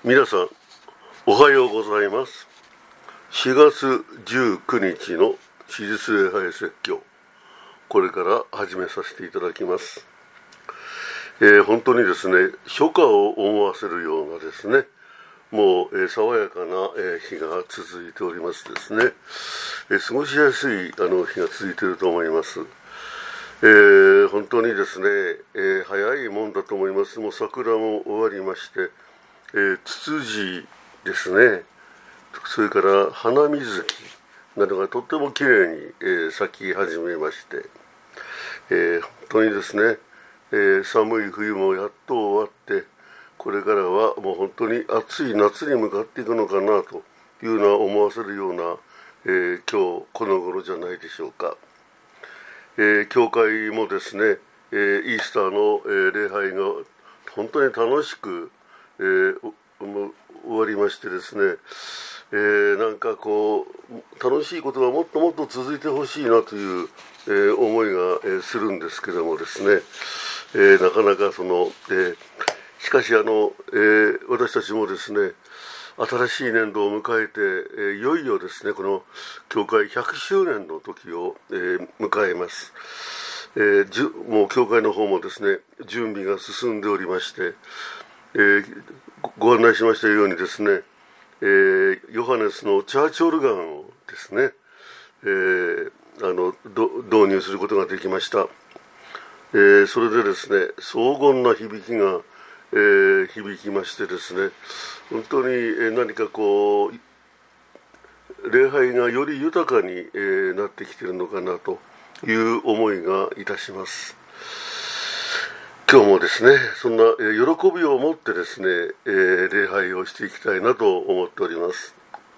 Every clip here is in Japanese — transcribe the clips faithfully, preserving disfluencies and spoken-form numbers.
皆さんおはようございます。しがつじゅうくにちの史実礼拝説教、これから始めさせていただきます。えー、本当にですね、初夏を思わせるようなですね、もう、えー、爽やかな、えー、日が続いておりますですね、えー、過ごしやすいあの日が続いていると思います。えー、本当にですね、えー、早いもんだと思います。もう桜も終わりまして、えー、ツツジですね、それから花水木などがとってもきれいに、えー、咲き始めまして、えー、本当にですね、えー、寒い冬もやっと終わって、これからはもう本当に暑い夏に向かっていくのかなというのは思わせるような、えー、今日この頃じゃないでしょうか。えー、教会もですね、えー、イースターの、えー、礼拝が本当に楽しく、えー、もう終わりましてですね、えー、なんかこう楽しいことがもっともっと続いてほしいなという、えー、思いが、えー、するんですけどもですね、えー、なかなかその、えー、しかしあの、えー、私たちもですね、新しい年度を迎えて、えー、いよいよですね、この教会ひゃくしゅうねんの時を、えー、迎えます。えー、じゅもう教会の方もですね、準備が進んでおりまして、えー、ご案内しましたようにですね、えー、ヨハネスのチャーチオルガンをですね、えー、あの導入することができました。えー、それでですね、荘厳な響きが、えー、響きましてですね、本当に、えー、何かこう礼拝がより豊かに、えー、なってきているのかなという思いがいたします。今日もですね、そんな、えー、喜びを持ってですね、えー、礼拝をしていきたいなと思っております。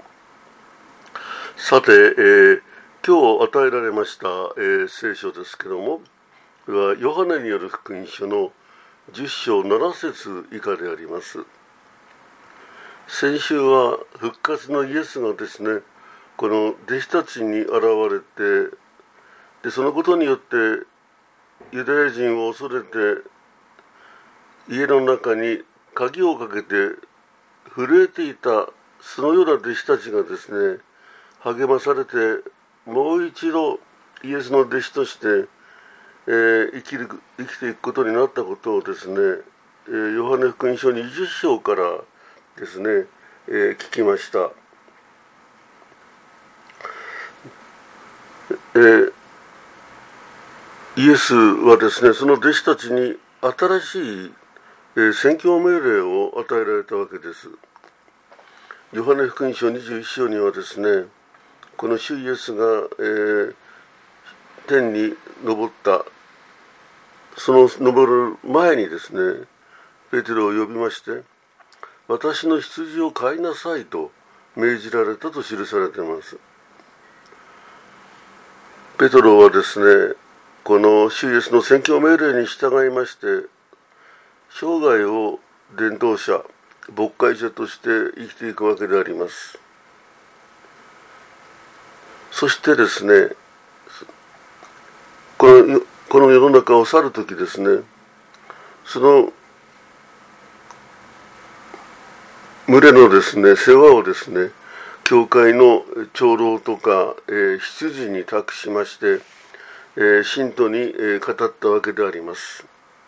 さて、えー、今日与えられました、えー、聖書ですけども、これはヨハネによる福音書のじゅっしょうななせつ以下であります。先週は復活のイエスがですね、この弟子たちに現れて、でそのことによってユダヤ人を恐れて家の中に鍵をかけて震えていたそのような弟子たちがですね、励まされてもう一度イエスの弟子として、えー、生きる生きていくことになったことをですね、えー、ヨハネ福音書にじゅっしょうからですね、えー、聞きました。えー、イエスはですね、その弟子たちに新しい、えー、宣教命令を与えられたわけです。ヨハネ福音書にじゅういっしょうにはですね、この主イエスが、えー、天に昇ったその昇る前にですね、ペテロを呼びまして、私の羊を飼いなさいと命じられたと記されています。ペテロはですね、この主イエスの宣教命令に従いまして、生涯を伝道者、牧会者として生きていくわけであります。そしてですね、このこの世の中を去るときですね、その群れのですね、世話をですね、教会の長老とか、えー、執事に託しまして、えー、信徒に、えー、語ったわけであります。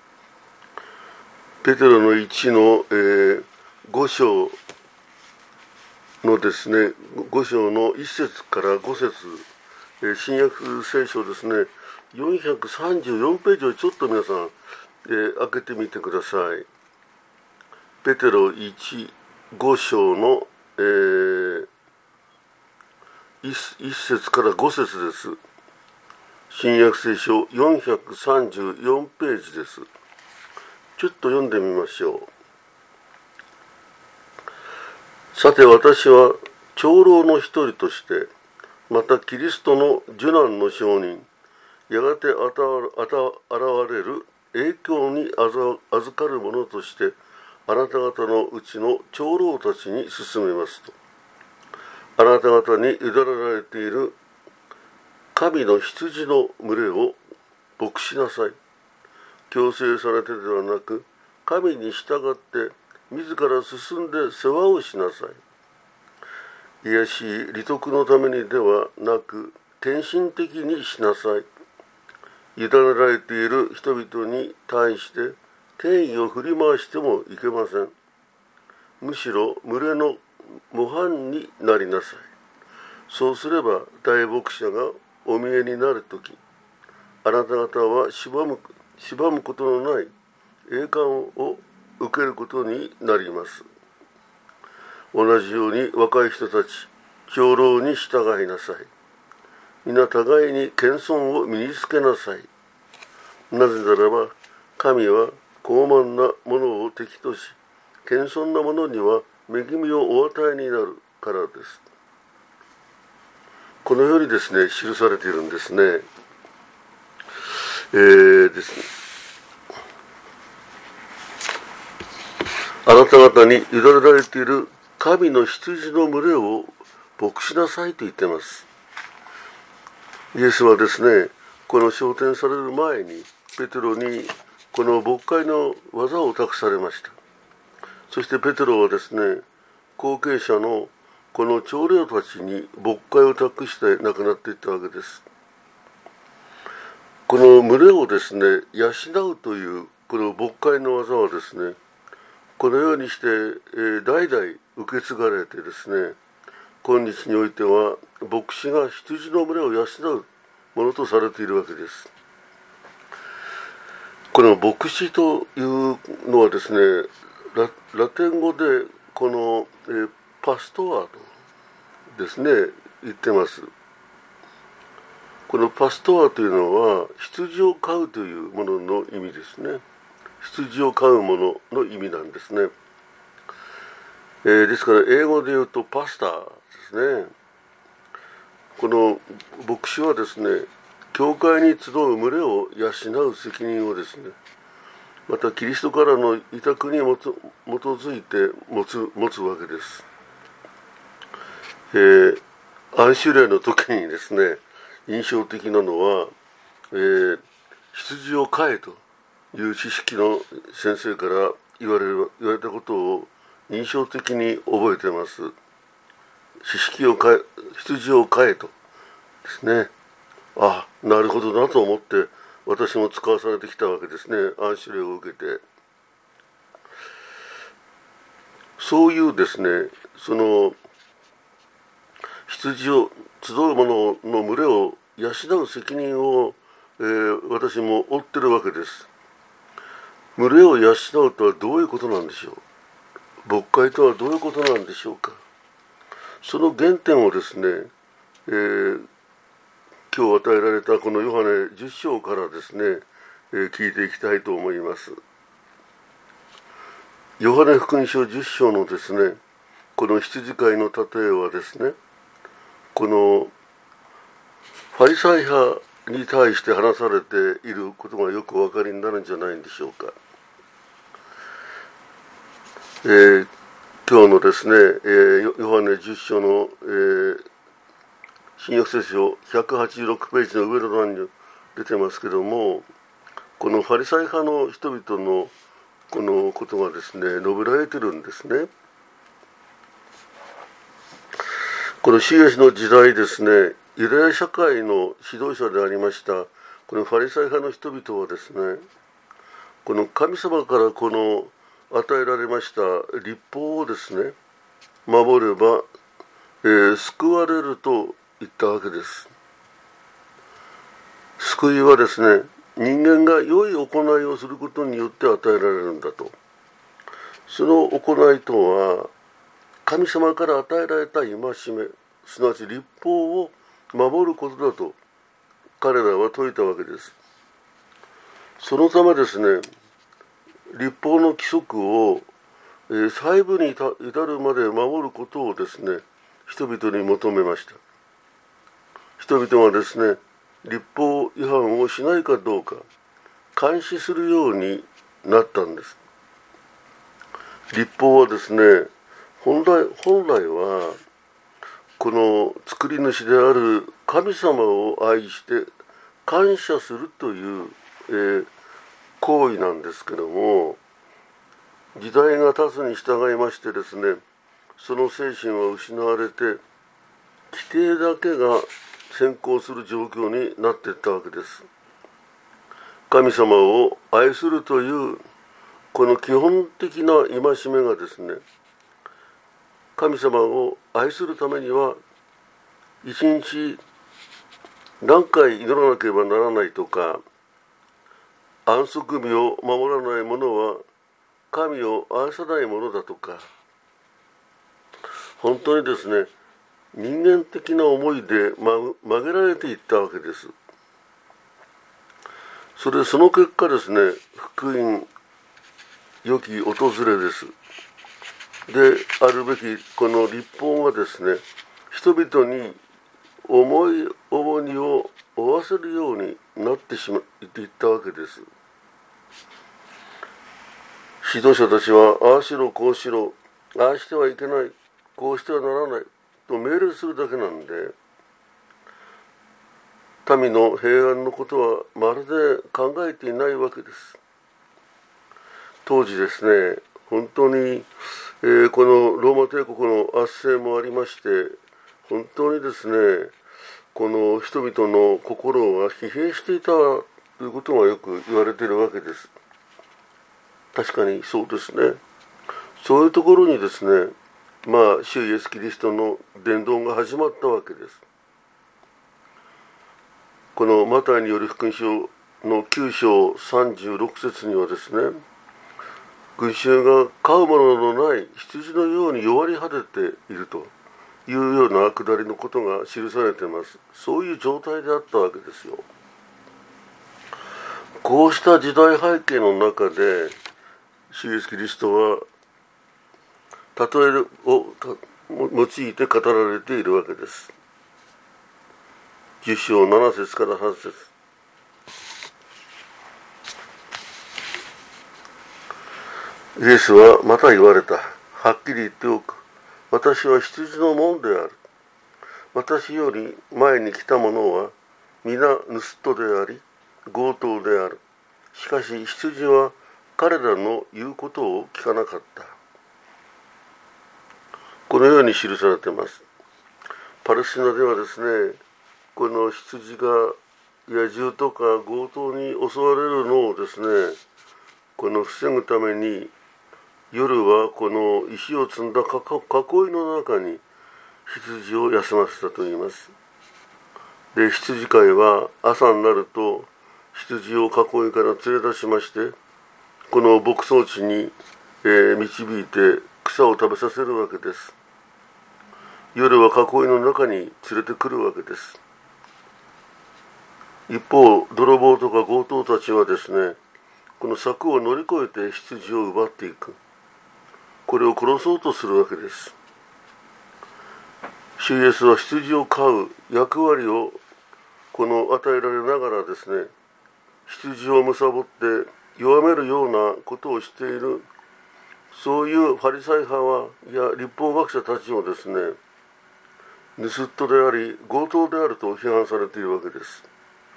ペテロのいちの、えー、ごしょうのですね、ごしょうのいっせつからごせつ、えー、新約聖書ですね、よんひゃくさんじゅうよんページをちょっと皆さん、えー、開けてみてください。ペテロいち、ごしょうの、えー、いっせつからごせつです。新約聖書よんひゃくさんじゅうよんページです。ちょっと読んでみましょう。さて私は長老の一人として、またキリストの受難の証人、やがて現れる栄光に預かる者として、あなた方のうちの長老たちに進めますと。あなた方に委ねられている神の羊の群れを牧しなさい。強制されてではなく、神に従って自ら進んで世話をしなさい。癒し利得のためにではなく、献身的にしなさい。委ねられている人々に対して権威を振り回してもいけません。むしろ群れの模範になりなさい。そうすれば大牧者がお見えになるとき、あなた方は縛む、縛むことのない栄冠を受けることになります。同じように若い人たち、長老に従いなさい。皆互いに謙遜を身につけなさい。なぜならば、神は傲慢な者を敵とし、謙遜な者には恵みをお与えになるからです。このようにですね、記されているんですね。えー、ですね。あなた方に委ねられている神の羊の群れを牧しなさいと言っています。イエスはですね、この昇天される前にペテロにこの牧会の技を託されました。そしてペテロはですね、後継者のこの長老たちに牧会を託して亡くなっていったわけです。この群れをですね、養うというこの牧会の技はですね、このようにして、えー、代々受け継がれてですね、今日においては牧師が羊の群れを養うものとされているわけです。この牧師というのはですね、 ラ, ラテン語でこの、えー、パストアとですね言ってます。このパストアというのは羊を飼うというものの意味ですね。羊を飼うものの意味なんですね。えー、ですから英語で言うとパスターですね。この牧師はですね、教会に集う群れを養う責任をですね、またキリストからの委託に基づいて持つ、持つわけです。えー、安守礼の時にですね、印象的なのは、えー、羊を飼えという知識の先生から言われる、言われたことを印象的に覚えています。知識を飼え、羊を飼えとですね。あ、なるほどなと思って私も使わされてきたわけですね。安守礼を受けて。そういうですね、その羊を集う者の群れを養う責任を、えー、私も負ってるわけです。群れを養うとはどういうことなんでしょう。牧会とはどういうことなんでしょうか。その原点をですね、えー、今日与えられたこのヨハネじゅっ章からですね、えー、聞いていきたいと思います。ヨハネ福音書じゅっ章のですね、この羊飼いの例えはですね、このファリサイ派に対して話されていることがよくお分かりになるんじゃないんでしょうか。えー、今日のですね、えー、ヨハネじゅっ章の、えー、新約聖書ひゃくはちじゅうろくページの上の段に出てますけども、このファリサイ派の人々のこのことがですね、述べられてるんですね。このシエスの時代ですね、ユダヤ社会の指導者でありましたこのファリサイ派の人々はですね、この神様からこの与えられました律法をですね、守れば、えー、救われると言ったわけです。救いはですね、人間が良い行いをすることによって与えられるんだと。その行いとは神様から与えられた戒め、すなわち律法を守ることだと彼らは説いたわけです。そのためですね、律法の規則を、えー、細部に至るまで守ることをですね、人々に求めました。人々はですね、律法違反をしないかどうか監視するようになったんです。律法はですね、本来、本来はこの作り主である神様を愛して感謝するという、えー、行為なんですけども、 時代が経つに従いましてですね、その精神は失われて、規定だけが先行する状況になっていったわけです。神様を愛するというこの基本的な戒めがですね、神様を愛するためには一日何回祈らなければならないとか、安息日を守らない者は神を愛さないものだとか、本当にですね、人間的な思いで曲げられていったわけです。それその結果ですね、福音良き訪れです。であるべきこの律法がですね、人々に思い重荷を負わせるようになってしまっていったわけです。指導者たちは、ああしろこうしろ、ああしてはいけない、こうしてはならないと命令するだけなんで、民の平安のことはまるで考えていないわけです。当時ですね、本当に、えー、このローマ帝国の圧政もありまして、本当にですね、この人々の心が疲弊していたということがよく言われているわけです。確かにそうですね。そういうところにですね、まあ主イエスキリストの伝道が始まったわけです。このマタイによる福音書のきゅう章さんじゅうろく節にはですね、群衆が飼うもののない羊のように弱り果てているというようなくだりのことが記されています。そういう状態であったわけですよ。こうした時代背景の中で、主イエスキリストは例えを用いて語られているわけです。じゅっ章なな節からはち節。イエスはまた言われた。はっきり言っておく。私は羊の門である。私より前に来た者は皆盗人であり強盗である。しかし羊は彼らの言うことを聞かなかった。このように記されています。パレスチナではですね、この羊が野獣とか強盗に襲われるのをですね、この防ぐために夜はこの石を積んだ囲いの中に羊を休ませたといいます。で、羊飼いは朝になると羊を囲いから連れ出しまして、この牧草地に、えー、導いて草を食べさせるわけです。夜は囲いの中に連れてくるわけです。一方、泥棒とか強盗たちはですね、この柵を乗り越えて羊を奪っていく。これを殺そうとするわけです。主イエスは羊を飼う役割をこの与えられながらですね、羊を貪って弱めるようなことをしている、そういうファリサイ派はいや律法学者たちをですね、盗人であり強盗であると批判されているわけです。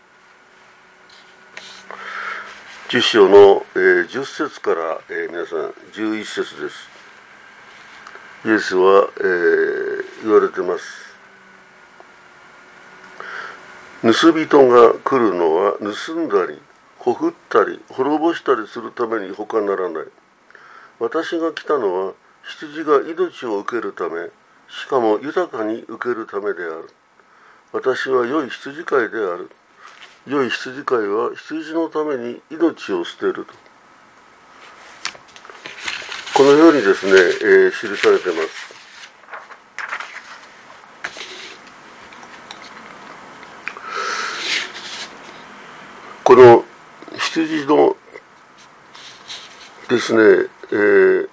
じゅっ章の、えー、じゅっ節から、えー、皆さんじゅういち節です。イエスは、えー、言われてます。盗人が来るのは盗んだりほふったり滅ぼしたりするために他ならない。私が来たのは羊が命を受けるため、しかも豊かに受けるためである。私は良い羊飼いである。良い羊飼いは羊のために命を捨てると。このようにですね、えー、記されています。この羊のですね、えー、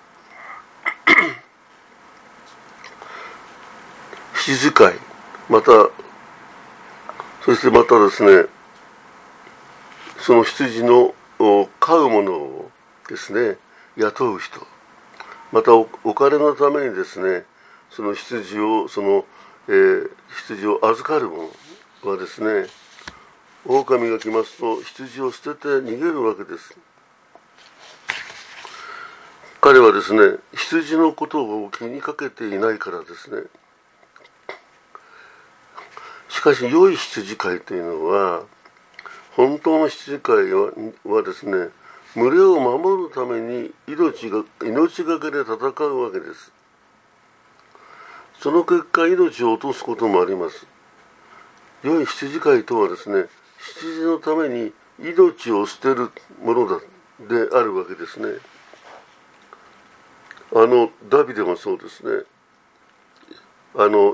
羊飼い、またそしてまたですね、その羊の飼うものをですね、雇う人、また お, お金のためにですね、その羊をその、えー、羊を預かる者はですね、狼が来ますと羊を捨てて逃げるわけです。 彼はですね、羊のことを気にかけていないからですね。しかし良い羊飼いというのは、本当の羊飼いは、はですね、群れを守るために命が命がけで戦うわけです。その結果、命を落とすこともあります。良い羊飼いとはですね、羊のために命を捨てるものだであるわけですね。あのダビデもそうですね。あの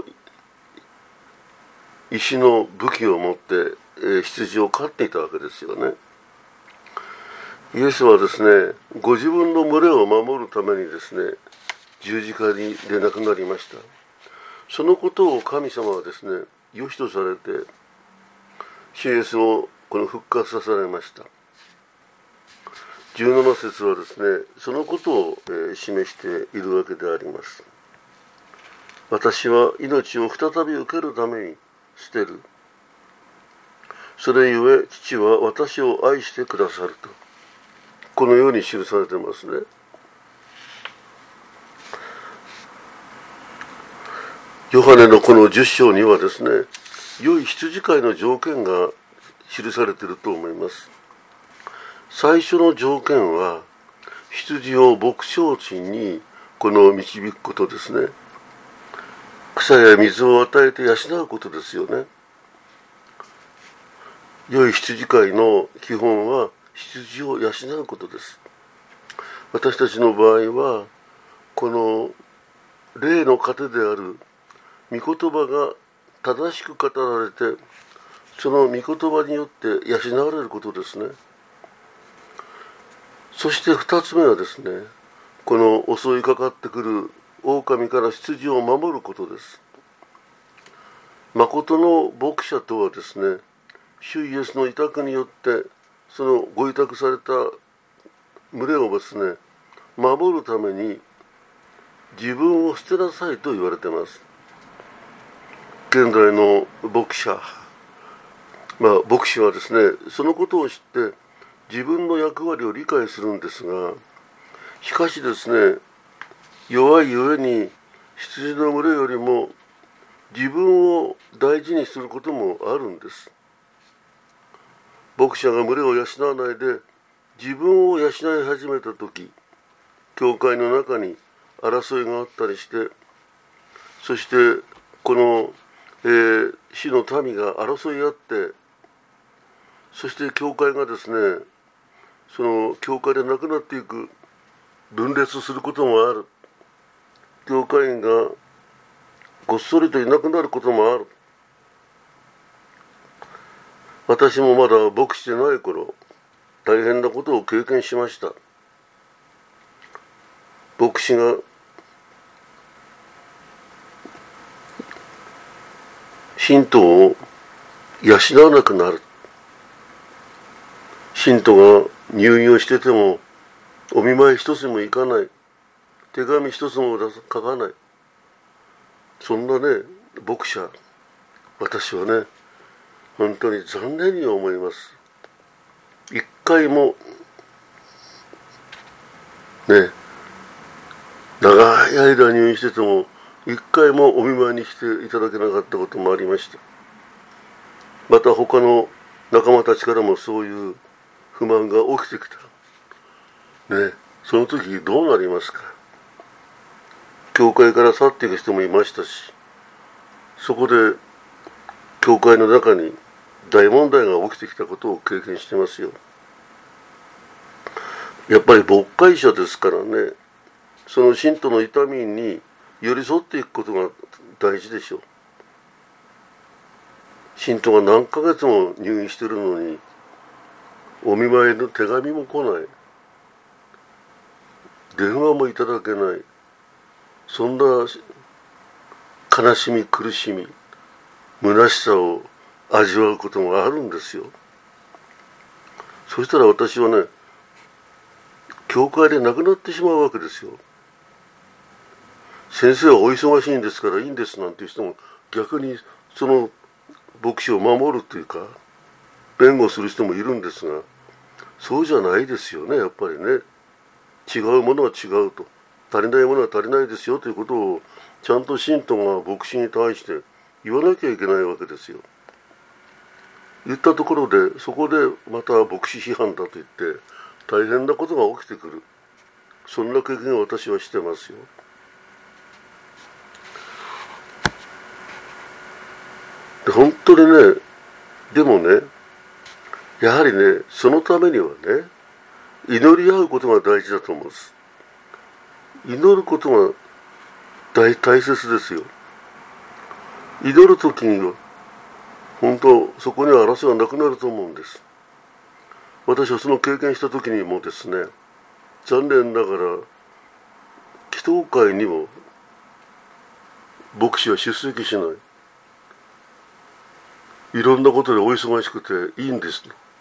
石の武器を持って、えー、羊を飼っていたわけですよね。イエスはですね、ご自分の群れを守るためにですね、十字架にで亡くなりました。そのことを神様はですね、良しとされて、主イエスをこの復活させられました。じゅうなな節はですね、そのことを、えー、示しているわけであります。私は命を再び受けるために捨てる。それゆえ父は私を愛してくださると、このように記されてますね。ヨハネのこのじゅっ章にはですね、良い羊飼いの条件が記されていると思います。最初の条件は、羊を牧草地にこの導くことですね。草や水を与えて養うことですよね。良い羊飼いの基本は羊を養うことです。私たちの場合は、この霊の糧である御言葉が正しく語られて、その御言葉によって養われることですね。そして二つ目はですね、この襲いかかってくる狼から羊を守ることです。誠の牧者とはですね、主イエスの委託によってそのご委託された群れをですね、守るために自分を捨てなさいと言われています。現代の牧者、まあ牧師はですね、そのことを知って自分の役割を理解するんですが、しかしですね、弱いゆえに羊の群れよりも自分を大事にすることもあるんです。牧者が群れを養わないで自分を養い始めたとき、教会の中に争いがあったりして、そしてこの、えー、主の民が争い合って、そして教会がですね、その教会でなくなっていく、分裂することもある。教会員がごっそりといなくなることもある。私もまだ牧師でない頃、大変なことを経験しました。牧師が信徒を養わなくなる。信徒が入院をしててもお見舞い一つも行かない、手紙一つも書かない、そんなね牧者、私はね本当に残念に思います。一回もね、長い間入院してても一回もお見舞いに来ていただけなかったこともありました。また他の仲間たちからもそういう不満が起きてきた。ね、その時どうなりますか。教会から去っていく人もいましたし、そこで教会の中に大問題が起きてきたことを経験してますよ。やっぱり牧会者ですからね、その信徒の痛みに寄り添っていくことが大事でしょう。信徒が何ヶ月も入院してるのにお見舞いの手紙も来ない、電話もいただけない、そんな悲しみ苦しみ虚しさを味わうこともあるんですよ。そしたら私はね、教会で亡くなってしまうわけですよ。先生はお忙しいんですからいいんですなんていう人も逆にその牧師を守るというか弁護する人もいるんですが、そうじゃないですよね、やっぱりね。 違うものは違うと、足りないものは足りないですよということをちゃんと信徒が牧師に対して言わなきゃいけないわけですよ。言ったところでそこでまた牧師批判だと言って大変なことが起きてくる、そんな経験を私はしてますよ。で本当にね、でもね、やはりね、そのためにはね、祈り合うことが大事だと思うんです。祈ることが 大, 大切ですよ。祈るときには本当そこには争いはなくなると思うんです。私はその経験したときにもですね、残念ながら祈祷会にも牧師は出席しない。いろんなことでお忙しくていいんです。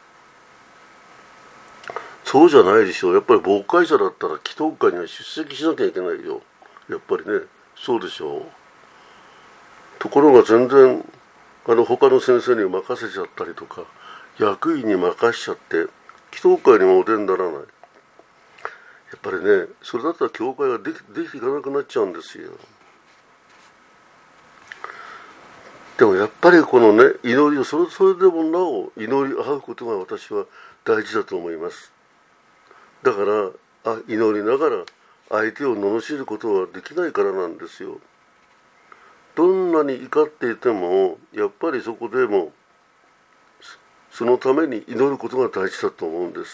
そうじゃないでしょう。やっぱり牧会者だったら祈祷会には出席しなきゃいけないよ。やっぱりね、そうでしょう。ところが全然あの他の先生に任せちゃったりとか、役員に任しちゃって祈祷会にもお出にならない。やっぱりね、それだったら教会ができできていかなくなっちゃうんですよ。でもやっぱりこのね、祈りをそれそれでもなお祈り合うことが私は大事だと思います。だからあ祈りながら相手を罵ることはできないからなんですよ。どんなに怒っていてもやっぱりそこでもそのために祈ることが大事だと思うんです。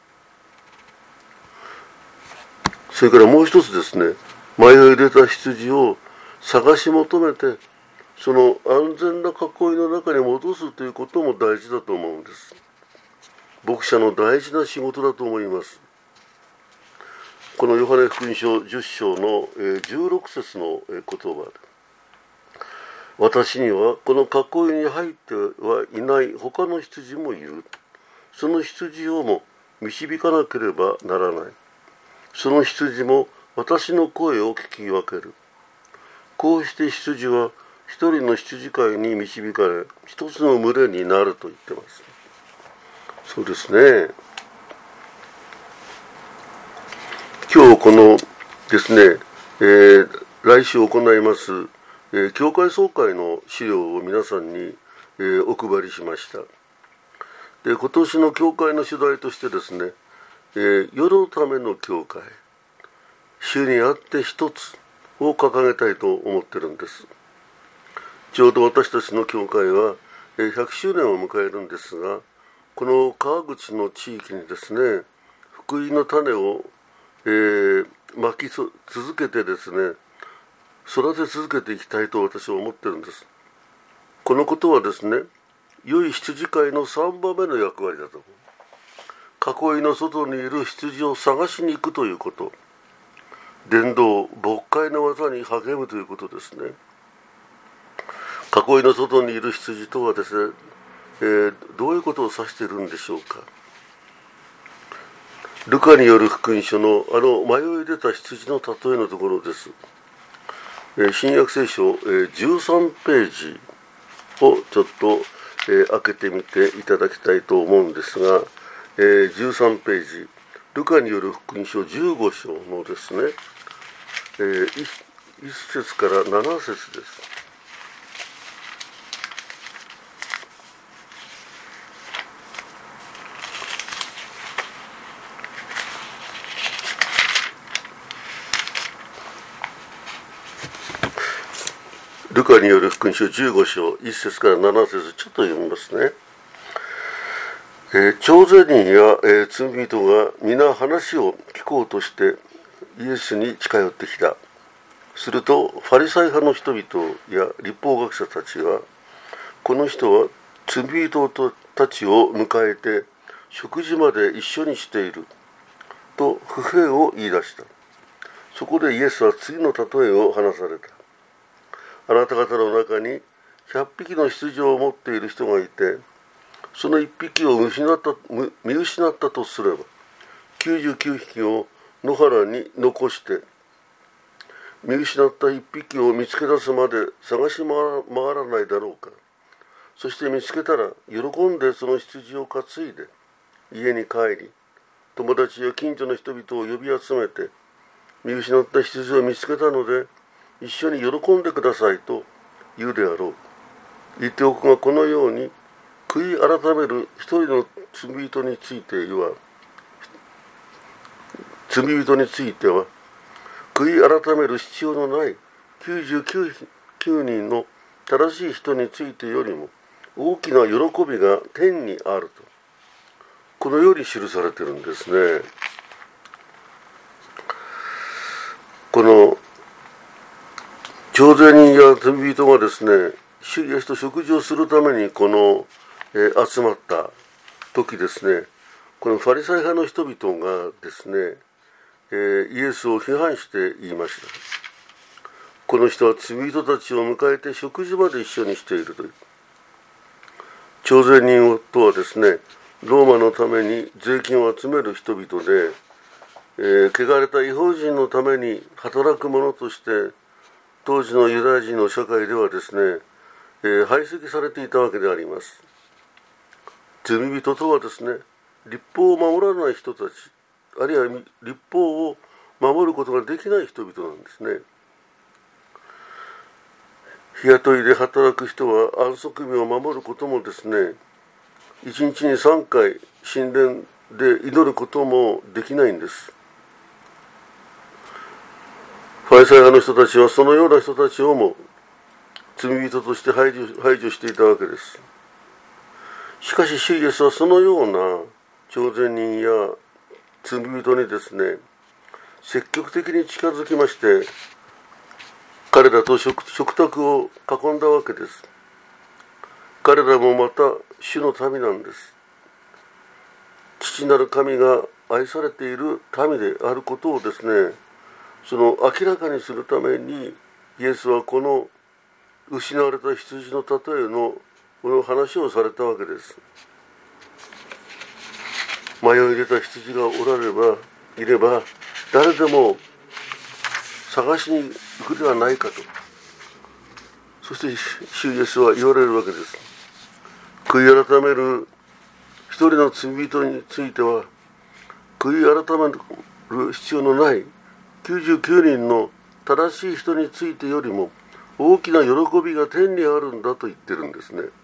それからもう一つですね、迷い出た羊を探し求めてその安全な囲いの中に戻すということも大事だと思うんです。牧者の大事な仕事だと思います。このヨハネ福音書じゅっ章のじゅうろく節の言葉で、私にはこの囲いに入ってはいない他の羊もいる。その羊をも導かなければならない。その羊も私の声を聞き分ける。こうして羊は一人の羊飼いに導かれ、一つの群れになると言ってます。そうですね。今日このですね、えー、来週行います、えー、教会総会の資料を皆さんに、えー、お配りしました。で、今年の教会の主題としてですね、えー、世のための教会、主にあって一つを掲げたいと思ってるんです。ちょうど私たちの教会はひゃくしゅうねんを迎えるんですが、この川口の地域にですね、福音の種を、えー、まき続けてですね、育て続けていきたいと私は思ってるんです。このことはですね、良い羊飼いのさんばんめの役割だと思う。囲いの外にいる羊を探しに行くということ、伝道牧会の技に励むということですね。囲いの外にいる羊とはですね、えー、どういうことを指しているんでしょうか。ルカによる福音書のあの迷い出た羊の例えのところです。えー、新約聖書、えー、じゅうさんページをちょっと、えー、開けてみていただきたいと思うんですが、えー、じゅうさんページ、ルカによる福音書じゅうご章のですね、えー、いち節からなな節です。ルカによる福音書じゅうご章いち節からなな節、ちょっと読みますね。えー、徴税人や、えー、罪人が皆話を聞こうとしてイエスに近寄ってきた。するとファリサイ派の人々や律法学者たちは、この人は罪人たちを迎えて食事まで一緒にしていると不平を言い出した。そこでイエスは次の例えを話された。あなた方の中にひゃっぴきの羊を持っている人がいて、そのいっぴきを見失った、見失ったとすれば、きゅうじゅうきゅうひきを野原に残して、見失ったいっぴきを見つけ出すまで探し回らないだろうか。そして見つけたら喜んでその羊を担いで家に帰り、 友達や近所の人々を呼び集めて、見失った羊を見つけたので一緒に喜んでくださいと言うであろう。言っておくが、このように悔い改める一人の罪人については罪人については悔い改める必要のないきゅうじゅうきゅうにんの正しい人についてよりも大きな喜びが天にあると、このように記されているんですね。この徴税人や罪人がですね、主イエスと食事をするためにこの、えー、集まった時ですね、このファリサイ派の人々がですね、えー、イエスを批判して言いました。この人は罪人たちを迎えて食事まで一緒にしているという。徴税人とはですね、ローマのために税金を集める人々で、えー、汚れた異邦人のために働く者として当時のユダヤ人の社会ではですね、えー、排斥されていたわけであります。罪人とはですね、律法を守らない人たち、あるいは律法を守ることができない人々なんですね。日雇いで働く人は安息日を守ることもですね、一日にさんかい神殿で祈ることもできないんです。ファリサイ派の人たちはそのような人たちをも罪人として排除、排除していたわけです。しかし主イエスはそのような徴税人や罪人にですね、積極的に近づきまして彼らと 食, 食卓を囲んだわけです。彼らもまた主の民なんです。父なる神が愛されている民であることをですね、その明らかにするためにイエスはこの失われた羊の例えのこの話をされたわけです。迷い出た羊がおらればいれば誰でも探しに行くではないかと、そして主イエスは言われるわけです。悔い改める一人の罪人については悔い改める必要のないきゅうじゅうきゅうにんの正しい人についてよりも大きな喜びが天にあるんだと言ってるんですね。だ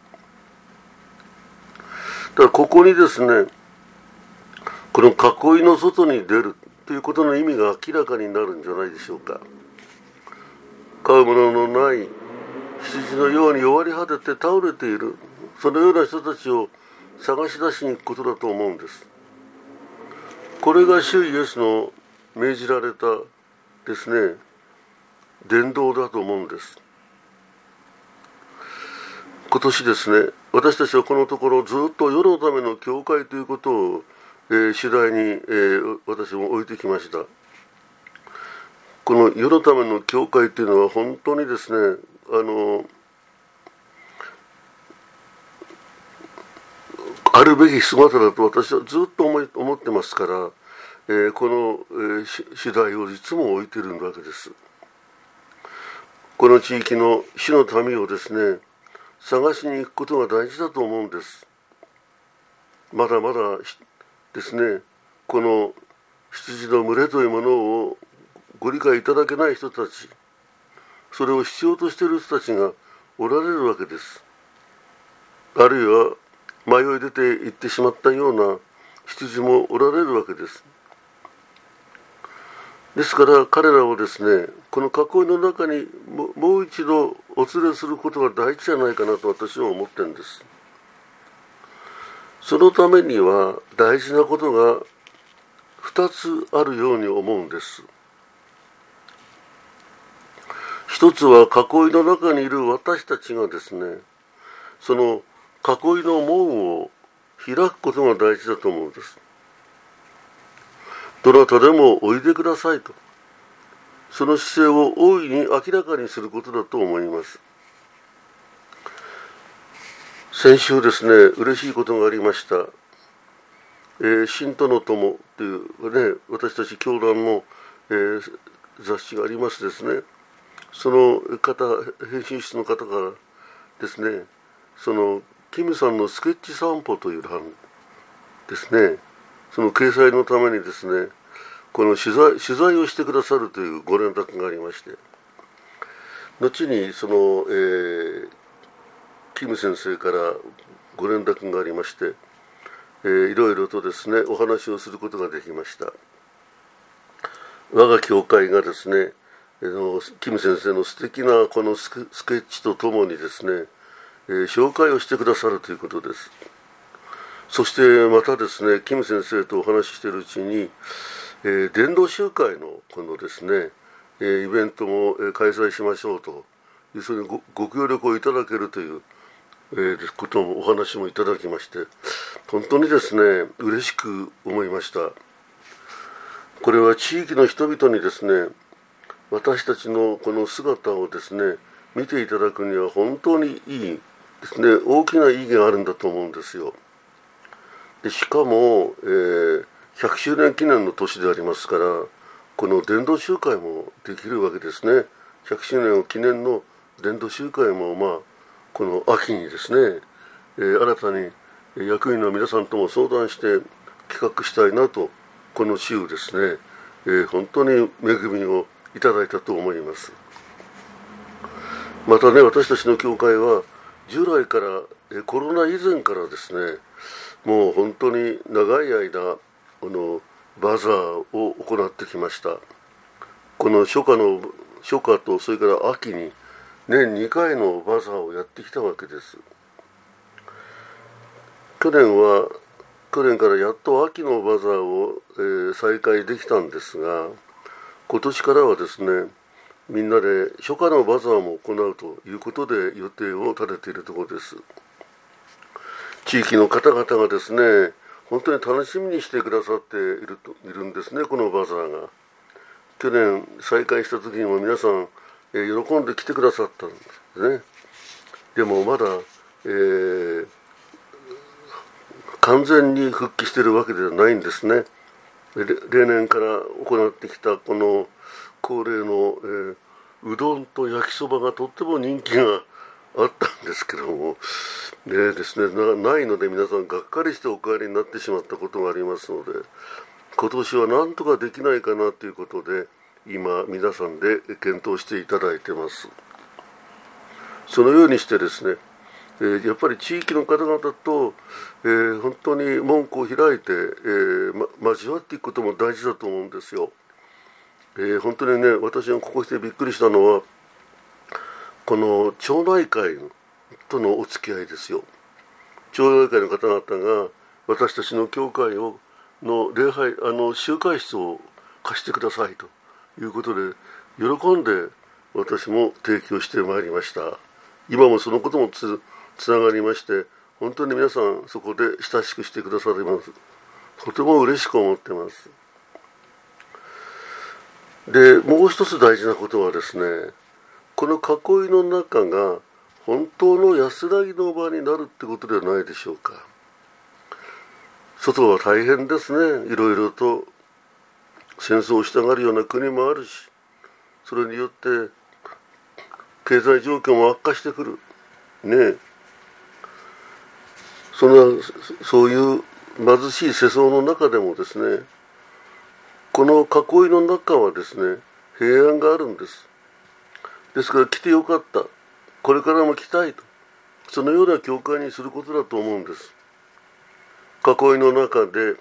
からここにですね、この囲いの外に出るということの意味が明らかになるんじゃないでしょうか。飼うもののない羊のように弱り果てて倒れている、そのような人たちを探し出しに行くことだと思うんです。これが主イエスの命じられたですね、伝道だと思うんです。今年ですね、私たちはこのところずっと世のための教会ということを、えー、主題に、えー、私も置いてきました。この世のための教会というのは本当にですね、あのあるべき姿だと私はずっと思い思ってますから、えー、この、えー、主題をいつも置いているわけです。この地域の主の民をですね、探しに行くことが大事だと思うんです。まだまだですね、この羊の群れというものをご理解いただけない人たち、それを必要としている人たちがおられるわけです。あるいは迷い出ていってしまったような羊もおられるわけです。ですから彼らをですね、この囲いの中にもう一度お連れすることが大事じゃないかなと私は思ってるんです。そのためには大事なことが二つあるように思うんです。一つは囲いの中にいる私たちがですね、その囲いの門を開くことが大事だと思うんです。どなたでもおいでくださいと、その姿勢を大いに明らかにすることだと思います。先週ですね、嬉しいことがありました。えー、信徒の友というね、私たち教団の、えー、雑誌がありますですね。その方、編集室の方からですね、そのキムさんのスケッチ散歩という欄ですね、 その掲載のためにですね、この取材、取材をしてくださるというご連絡がありまして、後にその、えー、キム先生からご連絡がありまして、えー、いろいろとですねお話をすることができました。我が教会がですね、えー、キム先生の素敵なこのスケッチとともにですね、えー、紹介をしてくださるということです。そしてまたですね、キム先生とお話ししているうちに、えー、伝道集会のこのですね、えー、イベントも、えー、開催しましょうという、それに ご, ご協力をいただけるという、えー、こともお話もいただきまして、本当にですね嬉しく思いました。これは地域の人々にですね、私たちのこの姿をですね見ていただくには本当にいいですね、大きな意義があるんだと思うんですよ。でしかも、えー、ひゃくしゅうねん記念の年でありますから、この伝道集会もできるわけですね。ひゃくしゅうねんを記念の伝道集会も、まあ、この秋にですね、えー、新たに役員の皆さんとも相談して企画したいなと、この週ですね、えー、本当に恵みをいただいたと思います。またね、私たちの教会は従来から、えー、コロナ以前からですね、もう本当に長い間このバザーを行ってきました。この初夏の初夏とそれから秋に年にかいのバザーをやってきたわけです。去年は去年からやっと秋のバザーを、えー、再開できたんですが、今年からはですね、みんなで初夏のバザーも行うということで予定を立てているところです。地域の方々がですね、本当に楽しみにしてくださっているといるんですね、このバザーが。去年再開した時にも皆さん、えー、喜んで来てくださったんですね。でもまだ、えー、完全に復帰しているわけではないんですね。例年から行ってきたこの恒例の、えー、うどんと焼きそばがとっても人気があったんですけども、ねですね、な, ないので皆さんがっかりしてお帰りになってしまったことがありますので、今年は何とかできないかなということで今皆さんで検討していただいてます。そのようにしてですね、えー、やっぱり地域の方々と、えー、本当に門戸を開いて、えーま、交わっていくことも大事だと思うんですよ。えー、本当にね、私がここ来てびっくりしたのはこの町内会とのお付き合いですよ。町内会の方々が私たちの教会をの礼拝あの集会室を貸してくださいということで喜んで私も提供してまいりました。今もそのこともつつながりまして、本当に皆さんそこで親しくしてくださります。とても嬉しく思ってます。でもう一つ大事なことはですね、この囲いの中が本当の安らぎの場になるってことではないでしょうか。外は大変ですね。いろいろと戦争をしたがるような国もあるし、それによって経済状況も悪化してくるね。そんなそういう貧しい世相の中でもですね、この囲いの中はですね、平安があるんです。ですから来てよかった、これからも来たいと、そのような教会にすることだと思うんです。囲いの中で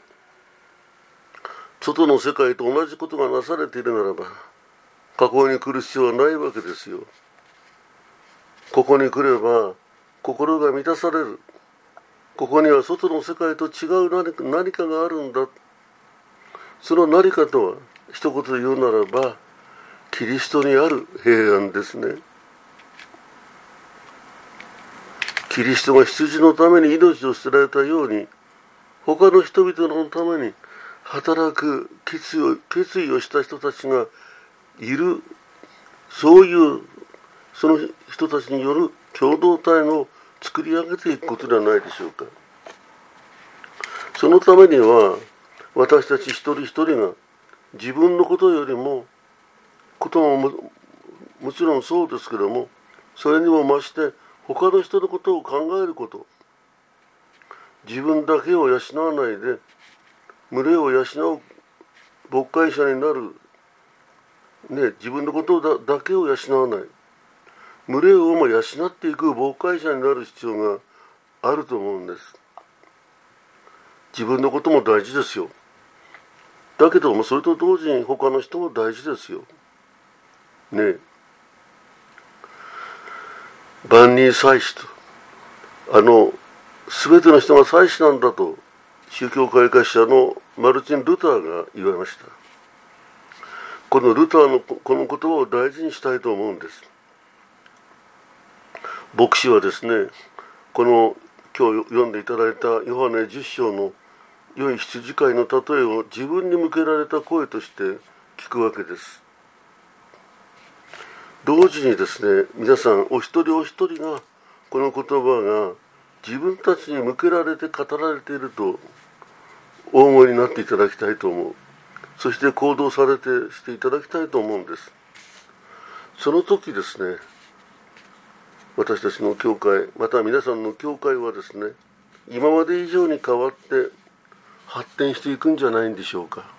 外の世界と同じことがなされているならば、囲いに来る必要はないわけですよ。ここに来れば心が満たされる。ここには外の世界と違う何か、何かがあるんだ。その何かとは一言で言うならば、キリストにある平安ですね。キリストが羊のために命を捨てられたように、他の人々のために働く決意を、決意をした人たちがいる、そういうその人たちによる共同体の作り上げていくことではないでしょうか。そのためには私たち一人一人が自分のことよりもことも も, もちろんそうですけども、それにも増して他の人のことを考えること、自分だけを養わないで群れを養う牧会者になる、ね、自分のことだだけを養わない、群れをも養っていく牧会者になる必要があると思うんです。自分のことも大事ですよ。だけどもそれと同時に他の人も大事ですよ。ね。万人祭司と、あの全ての人が祭司なんだと宗教改革者のマルチン・ルターが言われました。このルターのこの言葉を大事にしたいと思うんです。牧師はですね、この今日読んでいただいたヨハネじゅっ章の良い羊飼いの例えを自分に向けられた声として聞くわけです。同時にですね、皆さんお一人お一人がこの言葉が自分たちに向けられて語られているとお思いになっていただきたいと思う。そして行動されてしていただきたいと思うんです。その時ですね、私たちの教会、また皆さんの教会はですね、今まで以上に変わって発展していくんじゃないんでしょうか。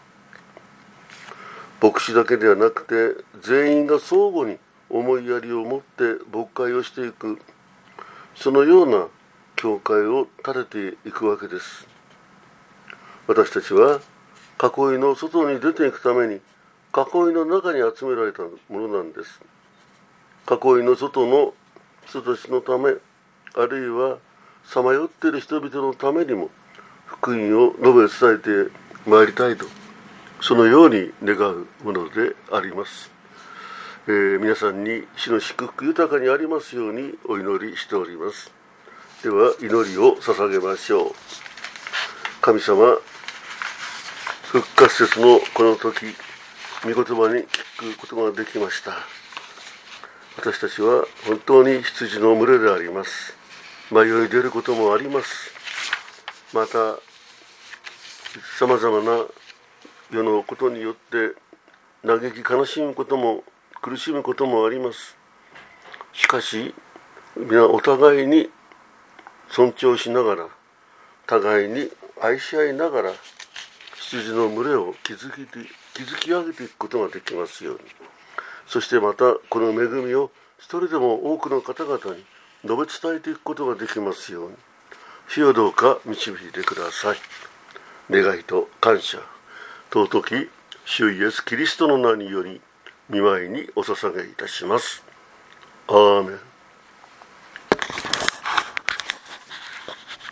牧師だけではなくて全員が相互に思いやりを持って牧会をしていく、そのような教会を立てていくわけです。私たちは囲いの外に出ていくために囲いの中に集められたものなんです。囲いの外の人たちのため、あるいはさまよっている人々のためにも福音を述べ伝えてまいりたいと、そのように願うものであります。えー、皆さんに主の祝福豊かにありますようにお祈りしております。では祈りを捧げましょう。神様、復活節のこの時、御言葉に聞くことができました。私たちは本当に羊の群れであります。迷い出ることもあります。またさまざまな世のことによって嘆き悲しむことも苦しむこともあります。しかし皆お互いに尊重しながら、互いに愛し合いながら羊の群れを築きて築き上げていくことができますように。そしてまたこの恵みを一人でも多くの方々に述べ伝えていくことができますように、主よどうか導いてください。願いと感謝、尊き主イエスキリストの名により御前にお捧げいたします。アーメン。